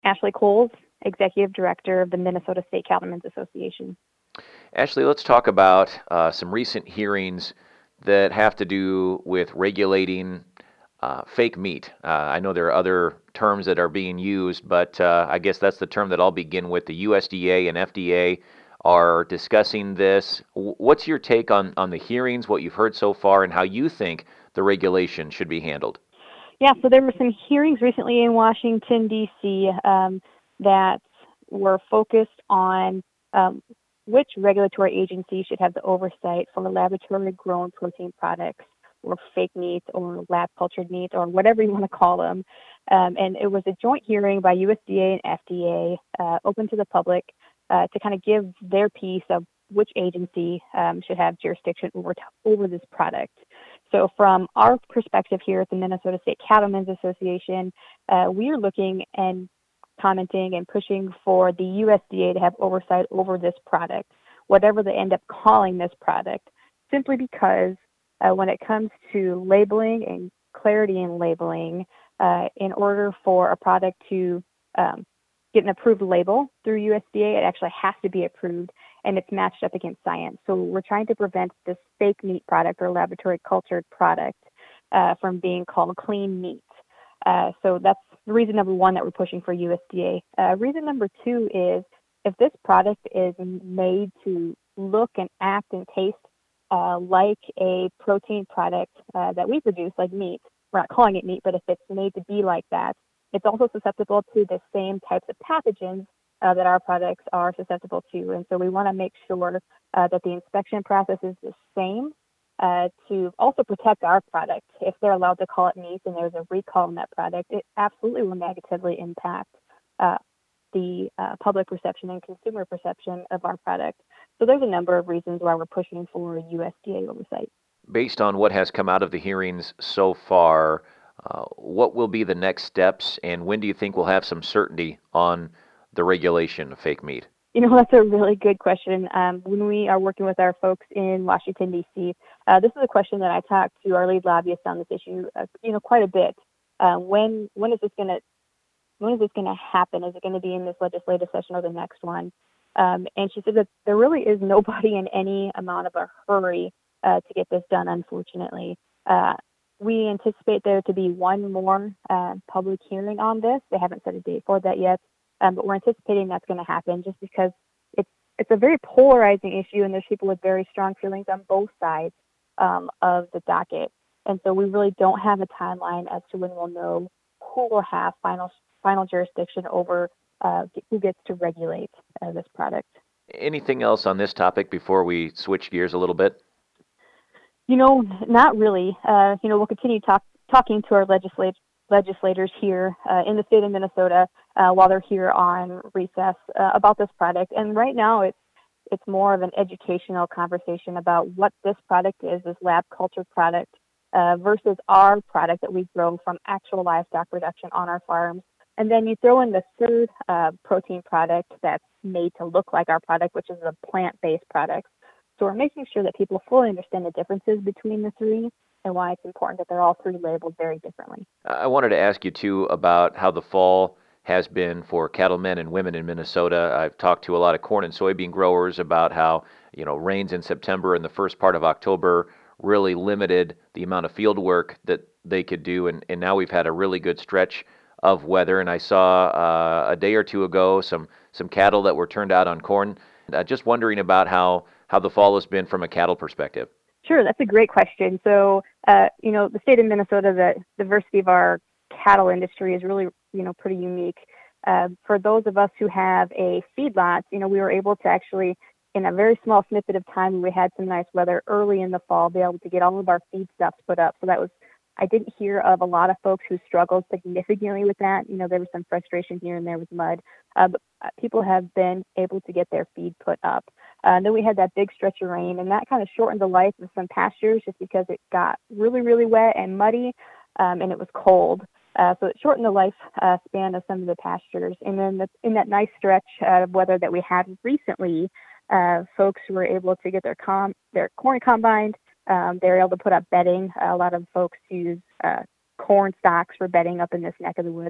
Ashley Coles, Executive Director of the Minnesota State Cattlemen's Association. Ashley, let's talk about some recent hearings that have to do with regulating fake meat. I know there are other terms that are being used, but I guess that's the term that I'll begin with. The USDA and FDA are discussing this. What's your take on the hearings, what you've heard so far, and how you think the regulation should be handled? Yeah, so there were some hearings recently in Washington, D.C. That were focused on which regulatory agency should have the oversight for the laboratory grown protein products or fake meat or lab cultured meat or whatever you want to call them. And it was a joint hearing by USDA and FDA, open to the public to kind of give their piece of which agency should have jurisdiction over this product. So from our perspective here at the Minnesota State Cattlemen's Association, we are looking and commenting and pushing for the USDA to have oversight over this product, whatever they end up calling this product, simply because when it comes to labeling and clarity in labeling, in order for a product to get an approved label through USDA, it actually has to be approved and it's matched up against science. So we're trying to prevent this fake meat product or laboratory cultured product from being called clean meat. So that's reason number one that we're pushing for USDA. Reason number two is if this product is made to look and act and taste like a protein product that we produce, like meat, we're not calling it meat, but if it's made to be like that, it's also susceptible to the same types of pathogens that our products are susceptible to. And so we want to make sure that the inspection process is the same to also protect our product. If they're allowed to call it meat and there's a recall on that product, it absolutely will negatively impact the public perception and consumer perception of our product. So there's a number of reasons why we're pushing for USDA oversight. Based on what has come out of the hearings so far, what will be the next steps, and when do you think we'll have some certainty on the regulation of fake meat? That's a really good question. When we are working with our folks in Washington, D.C., this is a question that I talked to our lead lobbyist on this issue, quite a bit. When is this going to happen? Is it going to be in this legislative session or the next one? And she said that there really is nobody in any amount of a hurry to get this done, unfortunately. We anticipate there to be one more public hearing on this. They haven't set a date for that yet. But we're anticipating that's going to happen just because it's a very polarizing issue and there's people with very strong feelings on both sides of the docket. And so we really don't have a timeline as to when we'll know who will have final jurisdiction over who gets to regulate this product. Anything else on this topic before we switch gears a little bit? Not really. We'll continue talking to our legislators here in the state of Minnesota while they're here on recess about this product. And right now it's more of an educational conversation about what this product is, this lab cultured product, versus our product that we grow from actual livestock production on our farms. And then you throw in the third protein product that's made to look like our product, which is a plant-based product. So we're making sure that people fully understand the differences between the three and why it's important that they're all three labeled very differently. I wanted to ask you, too, about how the fall has been for cattlemen and women in Minnesota. I've talked to a lot of corn and soybean growers about how, rains in September and the first part of October really limited the amount of field work that they could do. And now we've had a really good stretch of weather. And I saw a day or two ago some cattle that were turned out on corn. Just wondering about how the fall has been from a cattle perspective. Sure, that's a great question. So, the state of Minnesota, the diversity of our cattle industry is really, pretty unique. For those of us who have a feedlot, we were able to actually, in a very small snippet of time, when we had some nice weather early in the fall, be able to get all of our feed stuffs put up. So I didn't hear of a lot of folks who struggled significantly with that. There was some frustration here and there with mud, but people have been able to get their feed put up. Then we had that big stretch of rain, and that kind of shortened the life of some pastures just because it got really, really wet and muddy, and it was cold. So it shortened the life span of some of the pastures. And then in that nice stretch of weather that we had recently, folks were able to get their corn combined. They were able to put up bedding. A lot of folks use corn stalks for bedding up in this neck of the woods.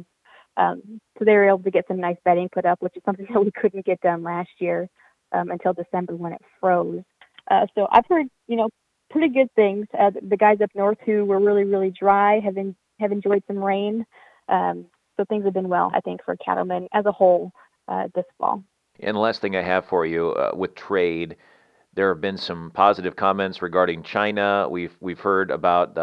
So they were able to get some nice bedding put up, which is something that we couldn't get done last year until December when it froze. So I've heard, pretty good things. The guys up north who were really, really dry have enjoyed some rain. So things have been well, I think, for cattlemen as a whole this fall. And the last thing I have for you with trade, there have been some positive comments regarding China. We've heard about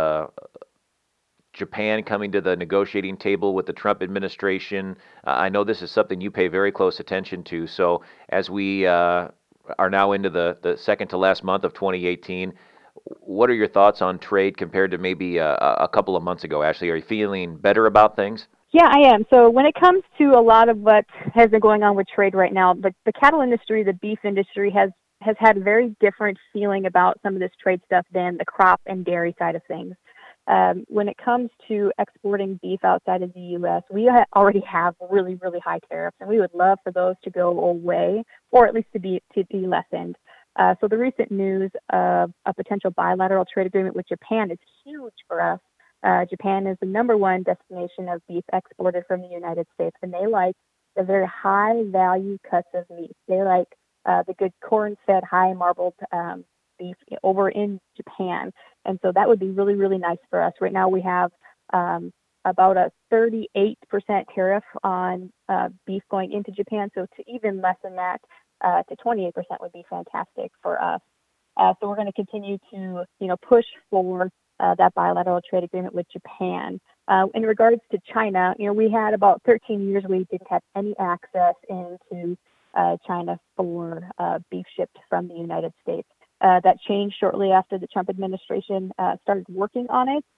Japan coming to the negotiating table with the Trump administration. I know this is something you pay very close attention to. So as we are now into the second to last month of 2018, what are your thoughts on trade compared to maybe a couple of months ago, Ashley? Are you feeling better about things? Yeah, I am. So when it comes to a lot of what has been going on with trade right now, the cattle industry, the beef industry has had a very different feeling about some of this trade stuff than the crop and dairy side of things. When it comes to exporting beef outside of the U.S., we already have really, really high tariffs, and we would love for those to go away, or at least to be lessened. So the recent news of a potential bilateral trade agreement with Japan is huge for us. Japan is the number one destination of beef exported from the United States, and they like the very high value cuts of meat. They like the good corn-fed, high marbled beef over in Japan. And so that would be really, really nice for us. Right now we have about a 38% tariff on beef going into Japan. So to even lessen that to 28% would be fantastic for us. So we're going to continue to, push for that bilateral trade agreement with Japan. In regards to China, we had about 13 years we didn't have any access into China for beef shipped from the United States. That changed shortly after the Trump administration started working on it.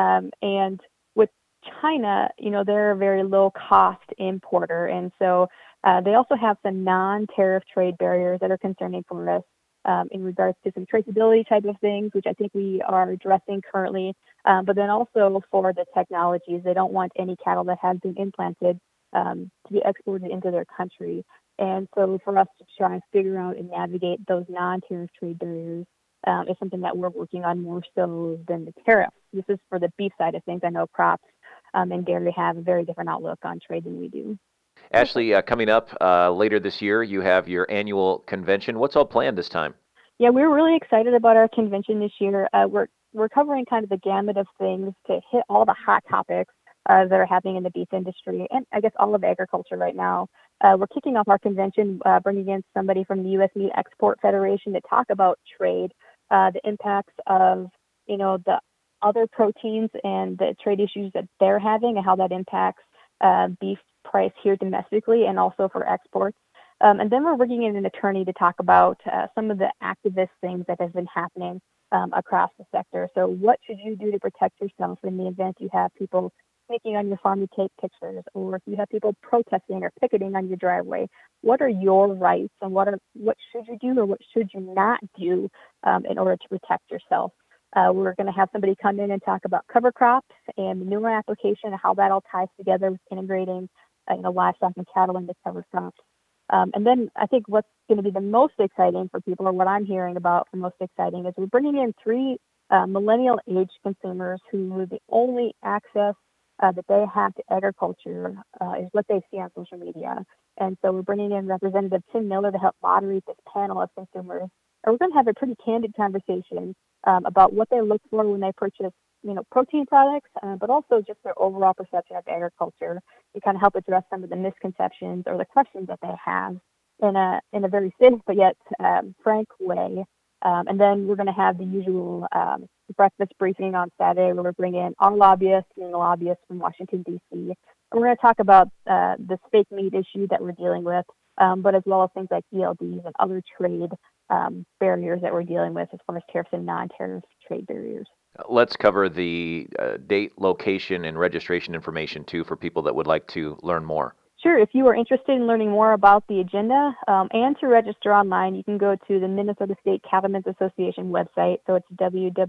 And with China, they're a very low cost importer. And so they also have some non-tariff trade barriers that are concerning for us in regards to some traceability type of things, which I think we are addressing currently. But then also for the technologies, they don't want any cattle that has been implanted to be exported into their country. And so for us to try and figure out and navigate those non-tariff trade barriers is something that we're working on more so than the tariffs. This is for the beef side of things. I know crops and dairy have a very different outlook on trade than we do. Ashley, coming up later this year, you have your annual convention. What's all planned this time? Yeah, we're really excited about our convention this year. We're covering kind of the gamut of things to hit all the hot topics that are happening in the beef industry and I guess all of agriculture right now. We're kicking off our convention, bringing in somebody from the U.S. Meat Export Federation to talk about trade, the impacts of, the other proteins and the trade issues that they're having and how that impacts beef price here domestically and also for exports. And then we're bringing in an attorney to talk about some of the activist things that have been happening across the sector. So what should you do to protect yourself in the event you have people sneaking on your farm to take pictures, or if you have people protesting or picketing on your driveway? What are your rights, and what should you do or what should you not do in order to protect yourself? We're going to have somebody come in and talk about cover crops and manure application and how that all ties together with integrating livestock and cattle into cover crops. And then I think what's going to be the most exciting for people, or what I'm hearing about the most exciting, is we're bringing in 3 millennial age consumers who the only access that they have to agriculture is what they see on social media. And so we're bringing in Representative Tim Miller to help moderate this panel of consumers. And we're going to have a pretty candid conversation about what they look for when they purchase, protein products, but also just their overall perception of agriculture to kind of help address some of the misconceptions or the questions that they have in a very safe but yet frank way. And then we're going to have the usual breakfast briefing on Saturday where we're bringing in our lobbyists and the lobbyists from Washington, D.C. And we're going to talk about this fake meat issue that we're dealing with, but as well as things like ELDs and other trade barriers that we're dealing with as far as tariffs and non-tariff trade barriers. Let's cover the date, location, and registration information, too, for people that would like to learn more. Sure. If you are interested in learning more about the agenda and to register online, you can go to the Minnesota State Cattlemen's Association website. So it's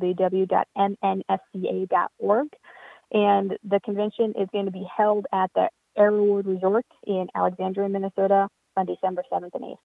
www.mnsca.org. And the convention is going to be held at the Arrowwood Resort in Alexandria, Minnesota on December 7th and 8th.